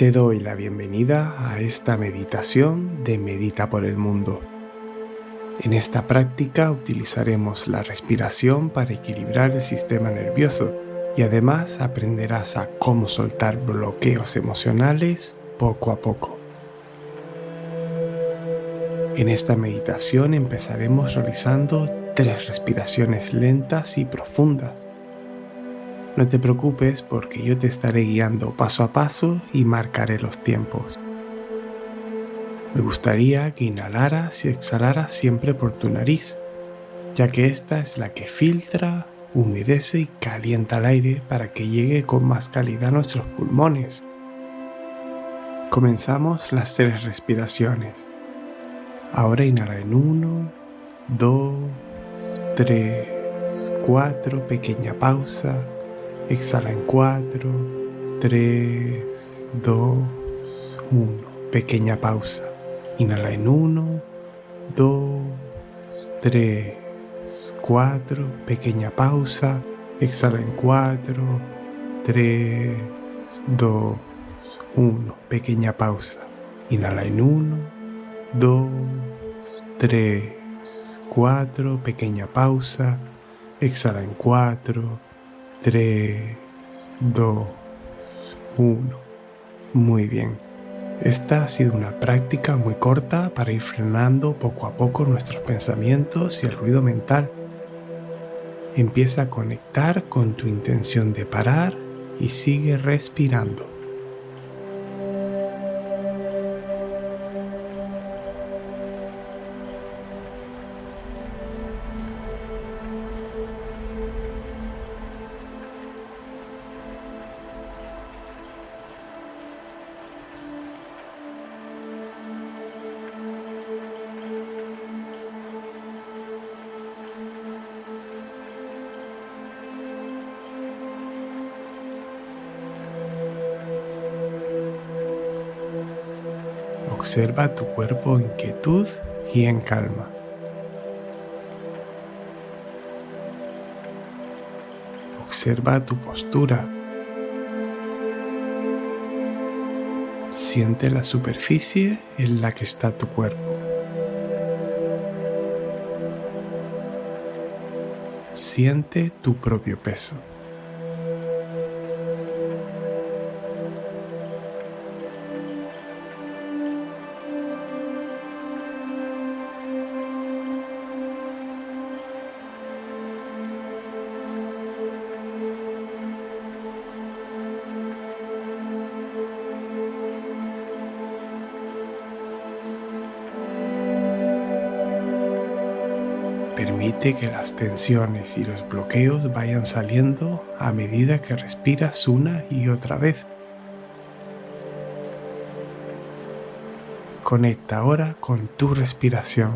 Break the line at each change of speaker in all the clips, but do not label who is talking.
Te doy la bienvenida a esta meditación de Medita por el Mundo. En esta práctica utilizaremos la respiración para equilibrar el sistema nervioso y además aprenderás a cómo soltar bloqueos emocionales poco a poco. En esta meditación empezaremos realizando 3 respiraciones lentas y profundas. No te preocupes porque yo te estaré guiando paso a paso y marcaré los tiempos. Me gustaría que inhalaras y exhalaras siempre por tu nariz, ya que esta es la que filtra, humedece y calienta el aire para que llegue con más calidad a nuestros pulmones. Comenzamos las 3 respiraciones. Ahora inhala en 1, 2, 3, 4, pequeña pausa. Exhala en 4, 3, 2, 1. Pequeña pausa. Inhala en 1, 2, 3, 4. Pequeña pausa. Exhala en 4, 3, 2, 1. Pequeña pausa. Inhala en 1, 2, 3, 4. Pequeña pausa. Exhala en 4, 3, 2, 1. Muy bien. Esta ha sido una práctica muy corta para ir frenando poco a poco nuestros pensamientos y el ruido mental. Empieza a conectar con tu intención de parar y sigue respirando. Observa tu cuerpo en quietud y en calma. Observa tu postura. Siente la superficie en la que está tu cuerpo. Siente tu propio peso. Permite que las tensiones y los bloqueos vayan saliendo a medida que respiras una y otra vez. Conecta ahora con tu respiración.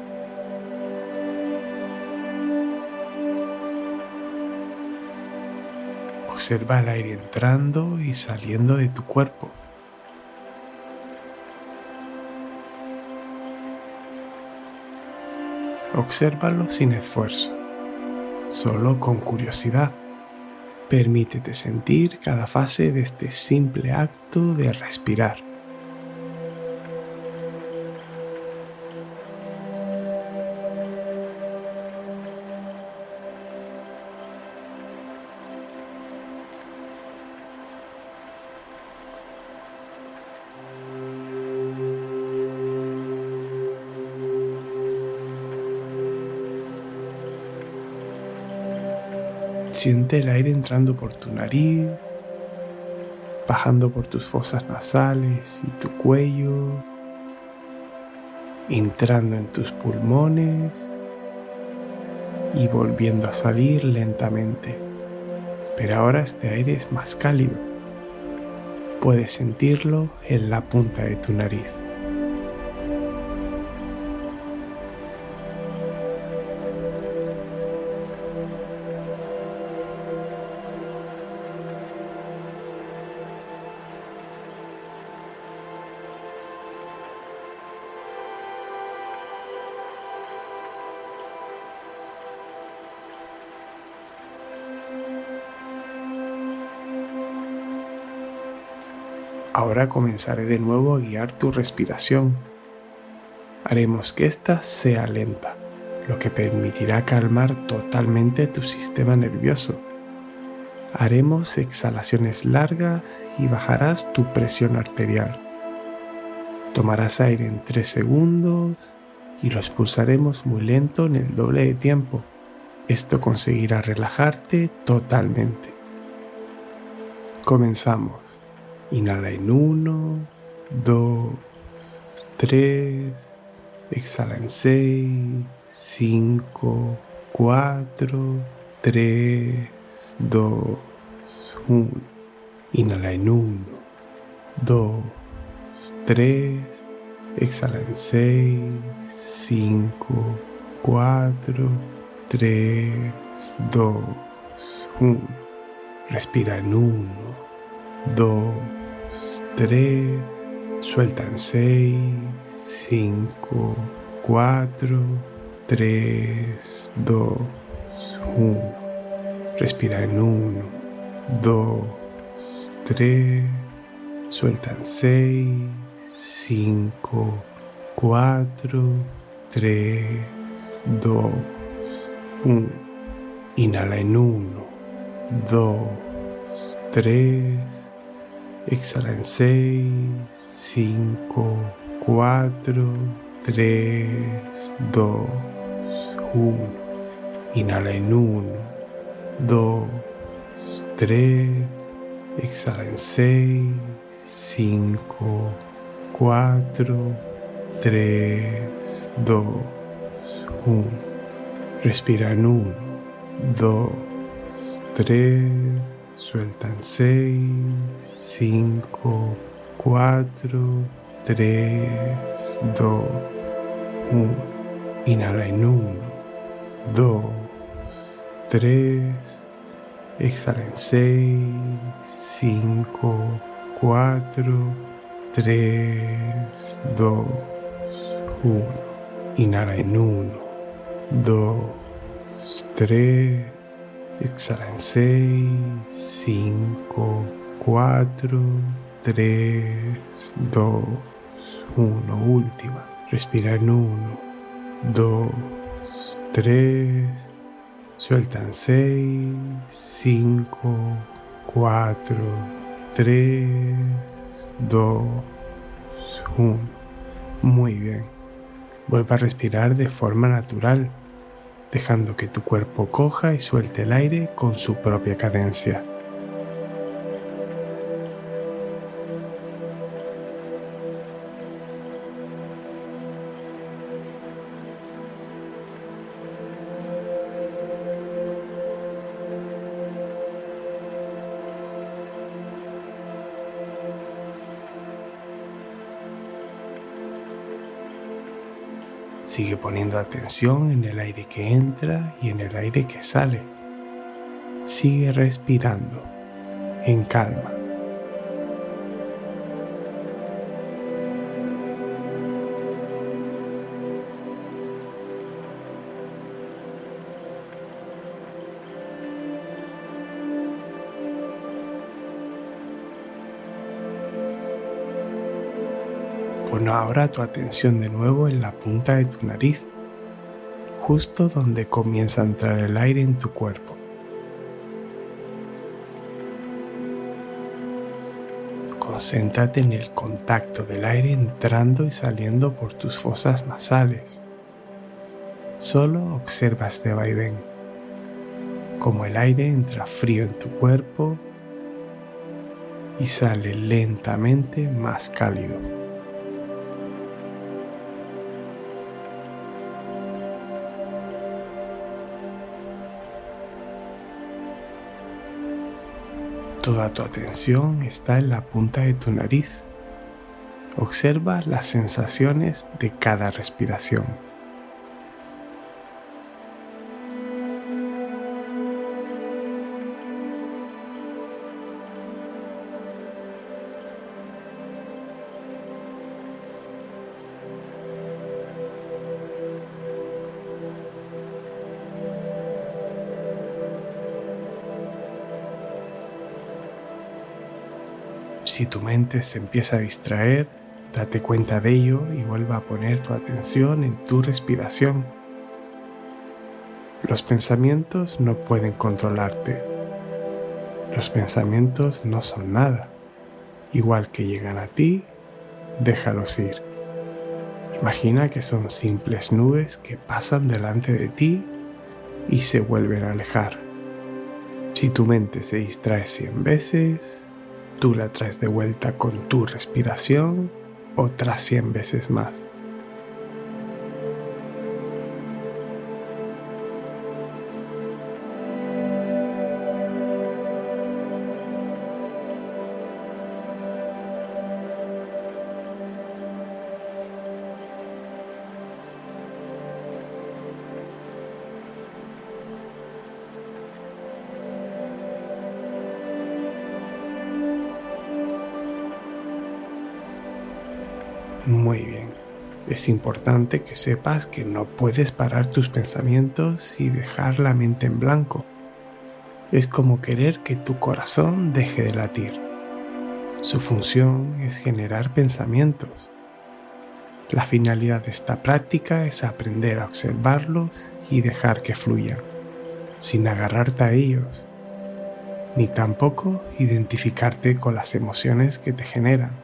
Observa el aire entrando y saliendo de tu cuerpo. Obsérvalo sin esfuerzo, solo con curiosidad. Permítete sentir cada fase de este simple acto de respirar. Siente el aire entrando por tu nariz, bajando por tus fosas nasales y tu cuello, entrando en tus pulmones y volviendo a salir lentamente. Pero ahora este aire es más cálido. Puedes sentirlo en la punta de tu nariz. Ahora comenzaré de nuevo a guiar tu respiración. Haremos que ésta sea lenta, lo que permitirá calmar totalmente tu sistema nervioso. Haremos exhalaciones largas y bajarás tu presión arterial. Tomarás aire en 3 segundos y lo expulsaremos muy lento en el doble de tiempo. Esto conseguirá relajarte totalmente. Comenzamos. Inhala en 1, 2, 3. Exhala en 6, 5, 4, 3, 2, 1. Inhala en 1, 2, 3. Exhala en 6, 5, 4, 3, 2, 1. Respira en 1, 2, 3. Suelta en 6, 5, 4, 3, 2, 1. Respira en 1, 2, 3. Suelta en 6, 5, 4, 3, 2, 1. Inhala en 1, 2, 3. Exhala en 6, 5, 4, 3, 2, 1. Inhala en 1, 2, 3. Exhala en 6, 5, 4, 3, 2, 1. Respira en 1, 2, 3. Suelta en 6, 5, 4, 3, 2, 1. Inhala en 1, 2, 3. Exhala en 6, 5, 4, 3, 2, 1. Inhala en 1, 2, 3. Exhala en 6, 5, 4, 3, 2, 1. Última. Respira en 1, 2, 3. Suelta en 6, 5, 4, 3, 2, 1. Muy bien. Vuelve a respirar de forma natural, dejando que tu cuerpo coja y suelte el aire con su propia cadencia. Sigue poniendo atención en el aire que entra y en el aire que sale. Sigue respirando en calma. Pon ahora tu atención de nuevo en la punta de tu nariz, justo donde comienza a entrar el aire en tu cuerpo. Concéntrate en el contacto del aire entrando y saliendo por tus fosas nasales. Solo observa este vaivén, como el aire entra frío en tu cuerpo y sale lentamente más cálido. Toda tu atención está en la punta de tu nariz. Observa las sensaciones de cada respiración. Si tu mente se empieza a distraer, date cuenta de ello y vuelva a poner tu atención en tu respiración. Los pensamientos no pueden controlarte. Los pensamientos no son nada. Igual que llegan a ti, déjalos ir. Imagina que son simples nubes que pasan delante de ti y se vuelven a alejar. Si tu mente se distrae 100 veces, tú la traes de vuelta con tu respiración otras 100 veces más. Muy bien. Es importante que sepas que no puedes parar tus pensamientos y dejar la mente en blanco. Es como querer que tu corazón deje de latir. Su función es generar pensamientos. La finalidad de esta práctica es aprender a observarlos y dejar que fluyan, sin agarrarte a ellos, ni tampoco identificarte con las emociones que te generan.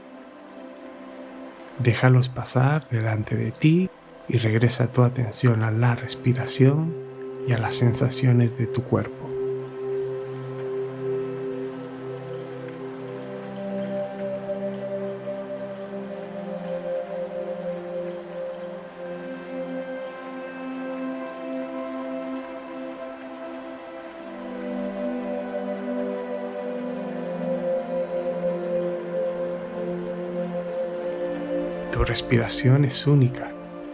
Déjalos pasar delante de ti y regresa tu atención a la respiración y a las sensaciones de tu cuerpo. Tu respiración es única,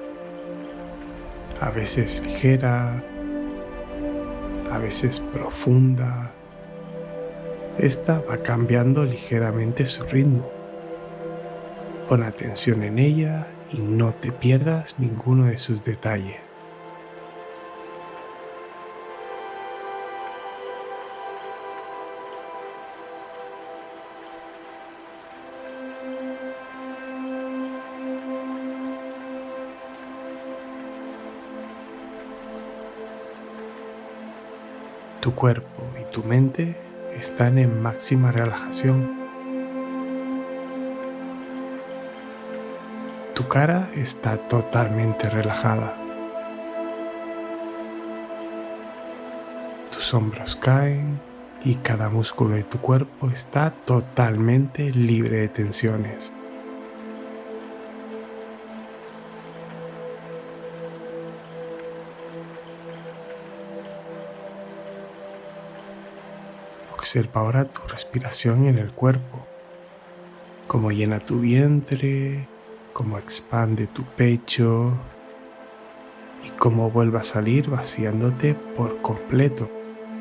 a veces ligera, a veces profunda. Esta va cambiando ligeramente su ritmo. Pon atención en ella y no te pierdas ninguno de sus detalles. Tu cuerpo y tu mente están en máxima relajación. Tu cara está totalmente relajada. Tus hombros caen y cada músculo de tu cuerpo está totalmente libre de tensiones. Observa ahora tu respiración en el cuerpo, cómo llena tu vientre, cómo expande tu pecho y cómo vuelve a salir vaciándote por completo.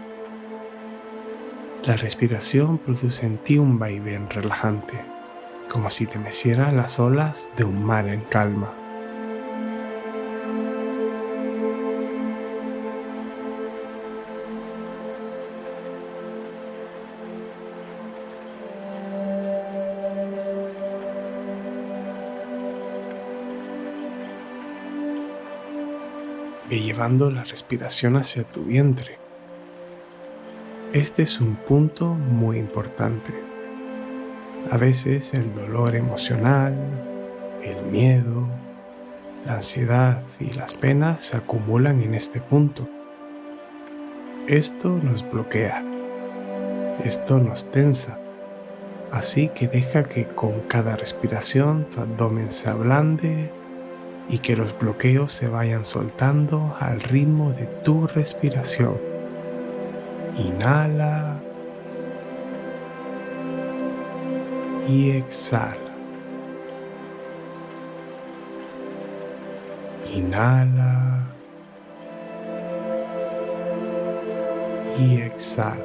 La respiración produce en ti un vaivén relajante, como si te mecieran las olas de un mar en calma. Ve llevando la respiración hacia tu vientre. Este es un punto muy importante. A veces el dolor emocional, el miedo, la ansiedad y las penas se acumulan en este punto. Esto nos bloquea, esto nos tensa. Así que deja que con cada respiración tu abdomen se ablande y que los bloqueos se vayan soltando al ritmo de tu respiración. Inhala y exhala. Inhala y exhala.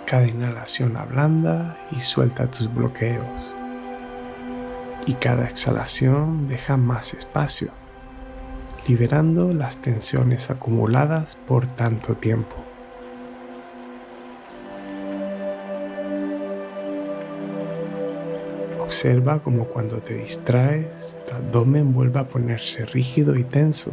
Cada inhalación ablanda y suelta tus bloqueos. Y cada exhalación deja más espacio, liberando las tensiones acumuladas por tanto tiempo. Observa cómo cuando te distraes, tu abdomen vuelve a ponerse rígido y tenso.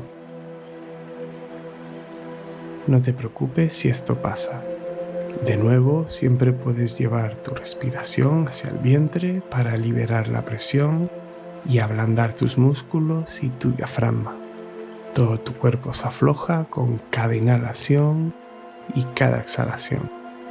No te preocupes si esto pasa. De nuevo, siempre puedes llevar tu respiración hacia el vientre para liberar la presión y ablandar tus músculos y tu diafragma. Todo tu cuerpo se afloja con cada inhalación y cada exhalación.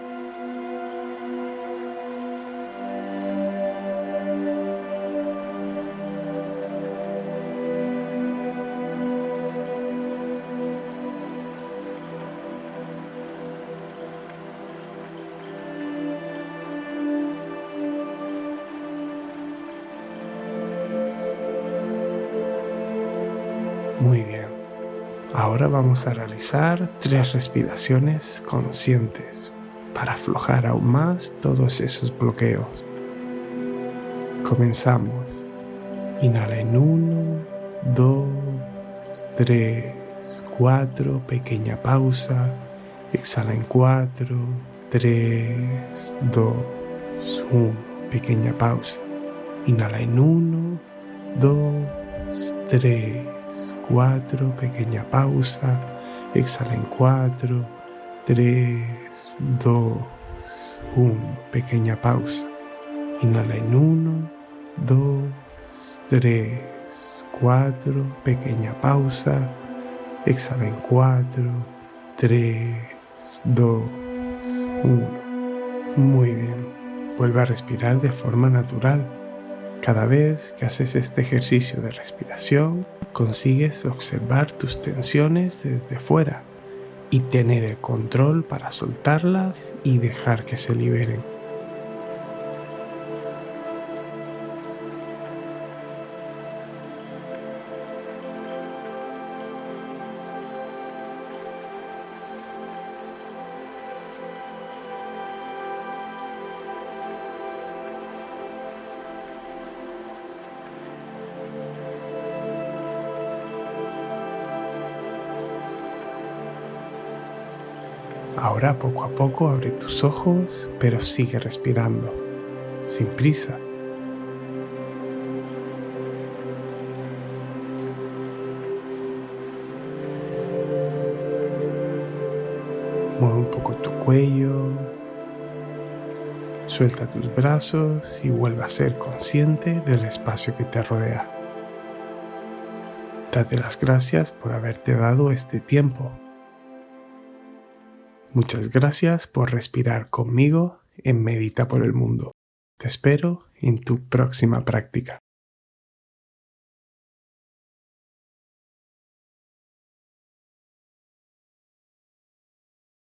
Muy bien. Ahora vamos a realizar 3 respiraciones conscientes para aflojar aún más todos esos bloqueos. Comenzamos. Inhala en 1, 2, 3, 4, pequeña pausa. Exhala en 4, 3, 2, 1, pequeña pausa. Inhala en 1, 2, 3, 4, pequeña pausa. Exhala en 4, 3, 2, 1, pequeña pausa. Inhala en 1, 2, 3, 4, pequeña pausa. Exhala en 4, 3, 2, 1. Muy bien. Vuelve a respirar de forma natural. Cada vez que haces este ejercicio de respiración, consigues observar tus tensiones desde fuera y tener el control para soltarlas y dejar que se liberen. Ahora poco a poco abre tus ojos, pero sigue respirando, sin prisa. Mueve un poco tu cuello, suelta tus brazos y vuelve a ser consciente del espacio que te rodea. Date las gracias por haberte dado este tiempo. Muchas gracias por respirar conmigo en Medita por el Mundo. Te espero en tu próxima práctica.